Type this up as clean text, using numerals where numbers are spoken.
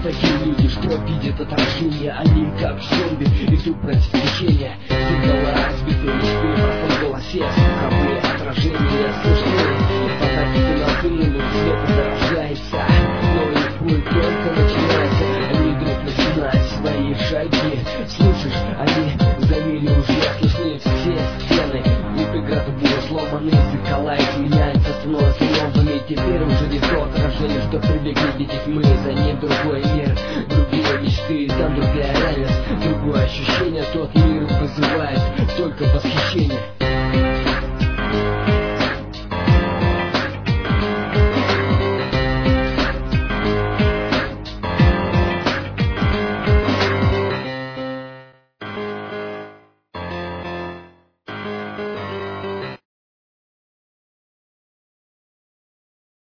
Такие люди, что видят отражение, они как зомби идут против течения. Сигналы разбиты, мечты в голосе, слуховые отражения слышны. Фотографии на дыму, света зарождается, но их путь только начинается. Они вдруг начинают свои шаги. Слышишь, они замели уже слышны все стены. И преграды были сломаны, зеркала изменяются, становятся новыми. Теперь уже не то отражение, что привыкли видеть мы. За ним другой мир, другие мечты, там другая реальность, другое ощущение. Тот мир вызывает только восхищение.